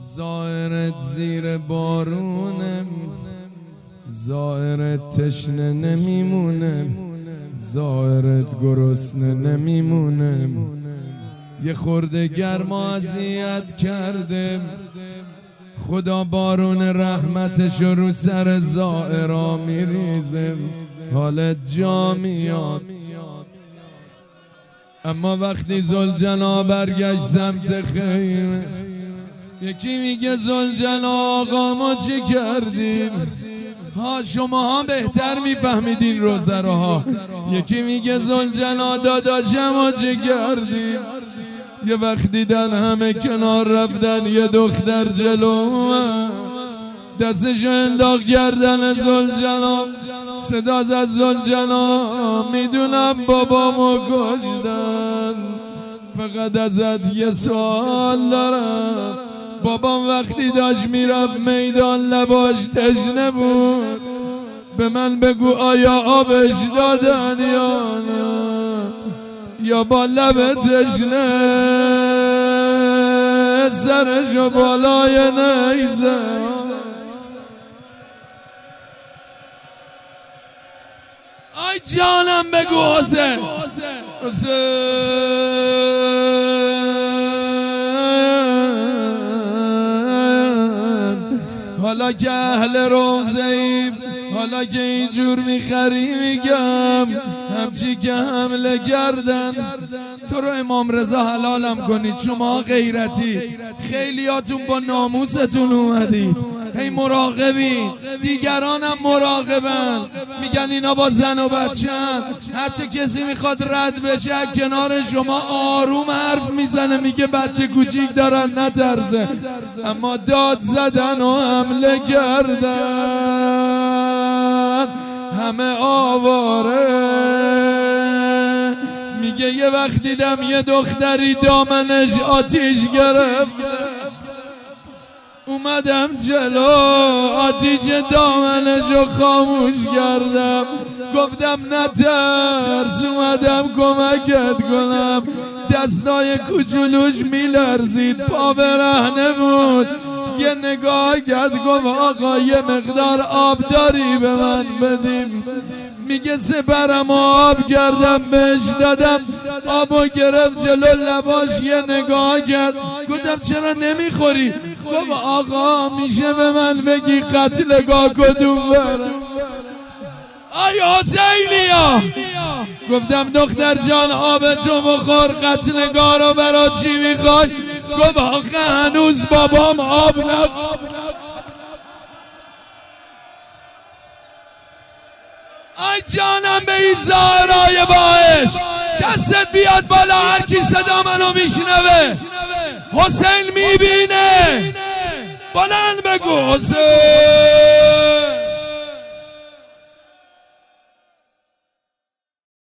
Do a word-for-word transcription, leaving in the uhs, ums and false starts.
زائرت زیر بارونم، زائرت تشنه نمیمونم، زائرت گرسنه نمیمونم. یه خورده گرما اذیت کردم، خدا بارون رحمتشو رو سر زائرا میریزم، حالت جا میاد. اما وقتی ذوالجلال برگشت سمت خیمه، یکی میگه ذوالجلال آقا ما چی کردیم؟ ها شما ها بهتر میفهمیدین روزه ها. یکی میگه ذوالجلال داداشم ما چی کردیم؟ یه وقت دیدن همه کنار رفتن، یه دختر جلو دستشو انداخت گردن ذوالجلال، صدا زد ذوالجلال میدونم بابامو کشتن، فقط ازت یه سوال دارم. بابام وقتی داشت میرفت میدان لباش تشنه بود، به من بگو آیا آبش دادن یا نه، یا با لب تشنه سرشو بالای نیزه. آی جانم بگو حسین حسین. حالا که اهل روزه‌ای، حالا که اینجور میخری میگم، همچی که حمله کردن تو رو امام رضا حلالم کنید. شما غیرتی، خیلیاتون با ناموستون اومدید، هی مراقبین، دیگرانم مراقبن، میگن اینا با زن و بچه‌ن، حتی کسی میخواد رد بشه کنار شما آروم حرف میزنه، میگه بچه کوچیک دارن نترسه. اما داد زدن و حمله کردن همه آواره. میگه یه وقت دیدم یه دختری دامنش آتیش گرفت، اومدم جلو آتیش دامنشو خاموش کردم، گفتم نترس، اومدم کمکت کنم. دستای کوچولوش میلرزید، پا برهنه بود، یه نگاه کرد گفت آقا یه مقدار آب داری به من بدیم؟ میگه سپرم آب کردم بهش دادم، آبو گرفت جلو لباش، یه نگاه کرد، گفتم چرا نمیخوری؟ گفت آقا میشه به من بگی قتلگاه کدوم برم؟ آی حسینیا، گفتم دختر جان آب تو بخور، قتلگاه رو برا چی میخوای؟ گفت آخه هنوز بابام آب نخورد. آی جانم به این زهرای باعش، دستت بیاد بالا، هر کی صدا منو میشنوه حسین میبینه، بلند بگو حسین.